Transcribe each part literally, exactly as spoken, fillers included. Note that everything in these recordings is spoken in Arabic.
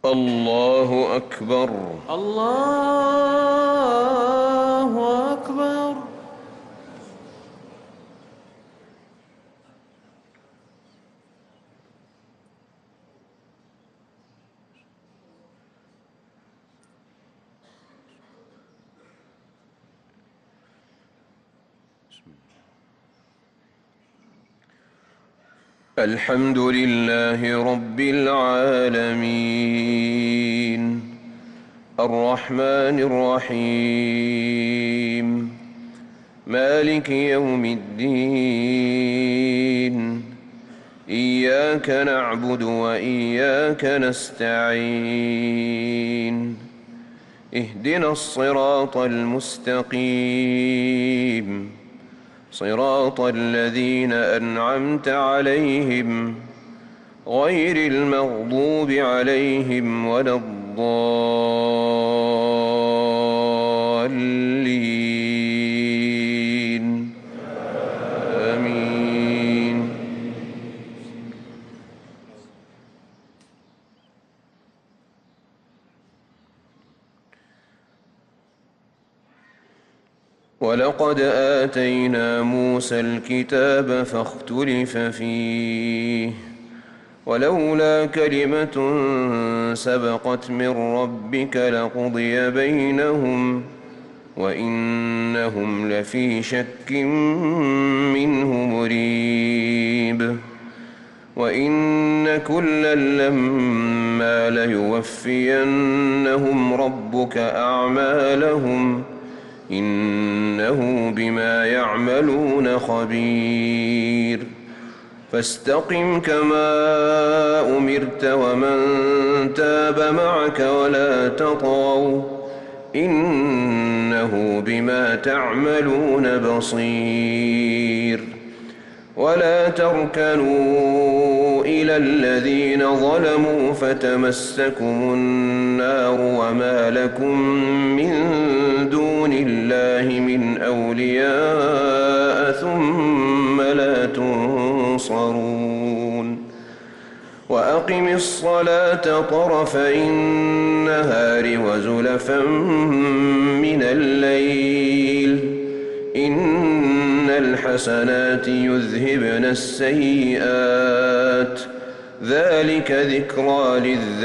الله أكبر. الله أكبر. الحمد لله رب العالمين الرحمن الرحيم مالك يوم الدين إياك نعبد وإياك نستعين اهدنا الصراط المستقيم صراط الذين أنعمت عليهم غير المغضوب عليهم ولا الضالين آمين. ولقد آتينا موسى الكتاب فاختلف فيه ولولا كلمة سبقت من ربك لقضي بينهم وإنهم لفي شك منه مريب. وإن كلا لما ليوفينهم ربك أعمالهم إنه بما يعملون خبير. فاستقم كما أمرت ومن تاب معك ولا تطغوا إنه بما تعملون بصير. ولا تركنوا إلى الذين ظلموا فتمسكم النار وما لكم من دون الله من أولياء ثم لا تنصرون. وأقم الصلاة طرفي النهار وزلفا من الليل إن الحسنات يذهبن السيئات ذلك ذكرى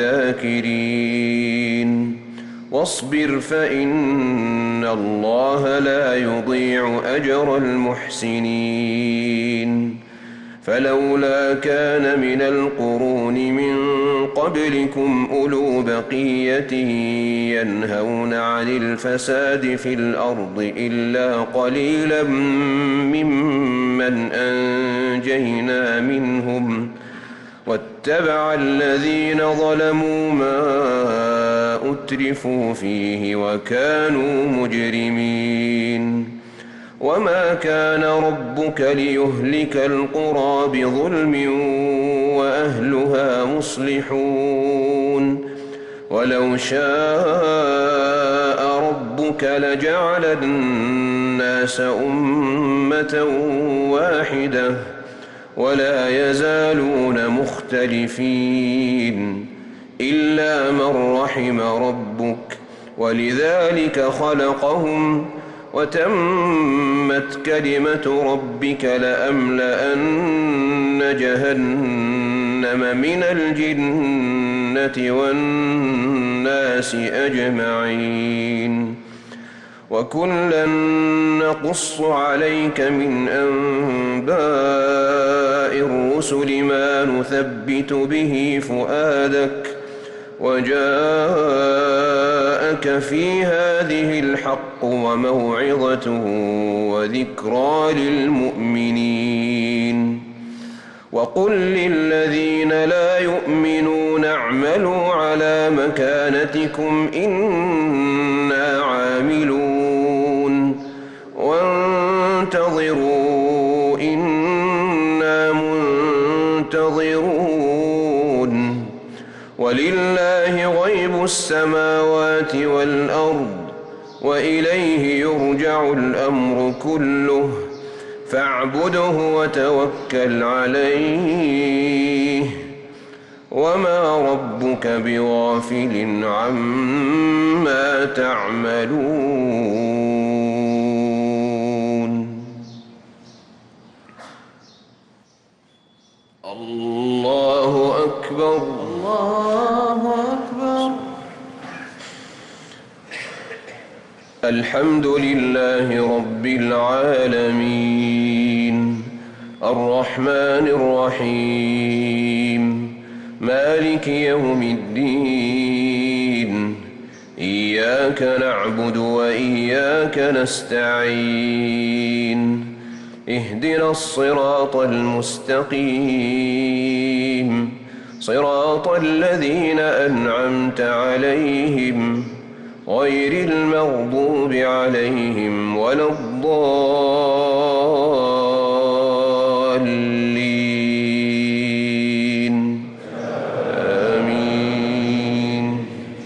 للذاكرين. واصبر فإن الله لا يضيع أجر المحسنين. فلولا كان من القرون من قبلكم أولو بقية ينهون عن الفساد في الأرض إلا قليلا ممن أنجينا منهم واتبع الذين ظلموا ما أترفوا فيه وكانوا مجرمين. وما كان ربك ليهلك القرى بظلم وأهلها مصلحون. ولو شاء ربك لجعل الناس أمة واحدة ولا يزالون مختلفين إلا من رحم ربك ولذلك خلقهم وتمت كلمة ربك لأملأن جهنم من الجنة والناس أجمعين. وكلا نقص عليك من أنباء الرسل ما نثبت به فؤادك وجاءك في هذه الحق وموعظة وذكرى للمؤمنين. وقل للذين لا يؤمنون اعملوا على مكانتكم إنا عاملون وانتظروا إنا منتظرون. ولله غيب السماوات والأرض وإليه يرجع الأمر كله فاعبده وتوكل عليه وما ربك بغافل عما تعملون الله أكبر الله أكبر. الحمد لله رب العالمين الرحمن الرحيم مالك يوم الدين إياك نعبد وإياك نستعين اهدنا الصراط المستقيم صراط الذين أنعمت عليهم غير المغضوب عليهم ولا الضالين آمين.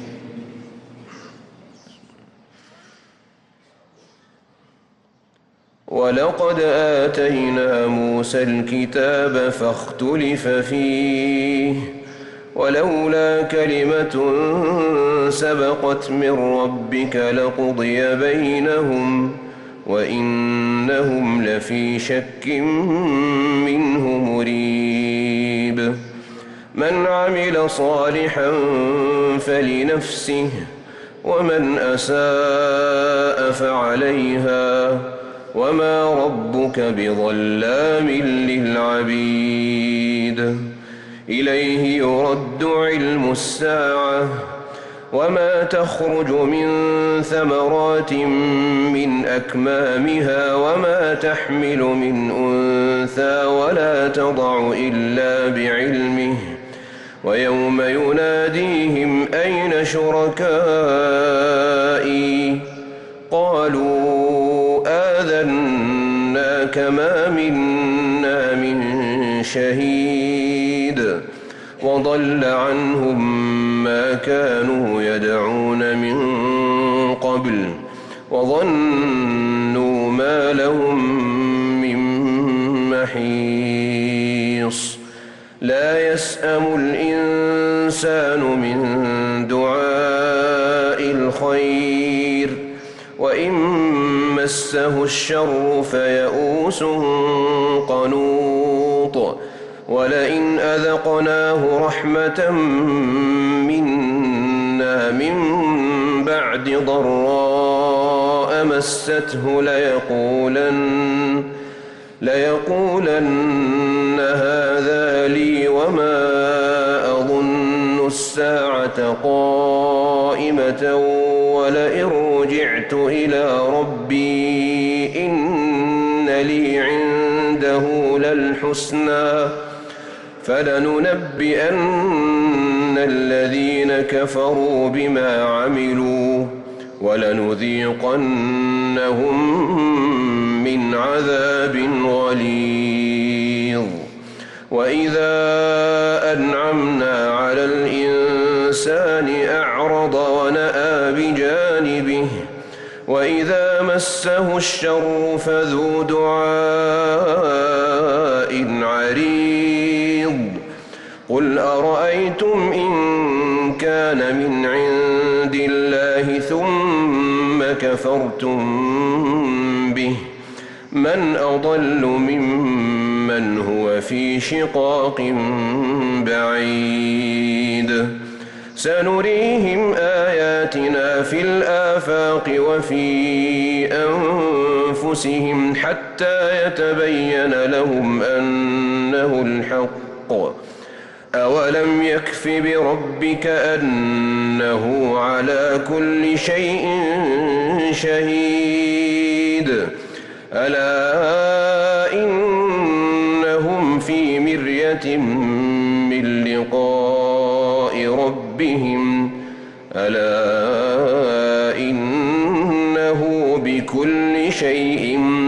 ولقد آتينا موسى الكتاب فاختلف فيه ولولا كلمة سبقت من ربك لقضي بينهم وإنهم لفي شك منه مريب. من عمل صالحا فلنفسه ومن أساء فعليها وما ربك بظلام للعبيد. إليه يرد علم الساعة وما تخرج من ثمرات من أكمامها وما تحمل من أنثى ولا تضع إلا بعلمه ويوم يناديهم أين شركائي قالوا آذناك ما منا من شهيد وضل عنهم ما كانوا يدعون من قبل وظنوا ما لهم من محيص. لا يسأم الإنسان من دعاء الخير وإن مسه الشر فيئوس قنوط. ولئن أذقناه رحمة منا من بعد ضراء مسته ليقولن, ليقولن هذا لي وما أظن الساعة قائمة ولئن رجعت إلى ربي إن لي عنده للحسنى فلننبئن الذين كفروا بما عملوا ولنذيقنهم من عذاب غليظ. وإذا أنعمنا على الإنسان أعرض ونأى بجانبه وإذا مسه الشر فذو دعاء عريض. قل أرأيتم إن كان من عند الله ثم كفرتم به من أضل ممن هو في شقاق بعيد. سنريهم آياتنا في الآفاق وفي أنفسهم حتى يتبين لهم أنه الحق. أولم يكف بربك أنه على كل شيء شهيد. ألا إنهم في مرية من لقاء ربهم ألا إنه بكل شيء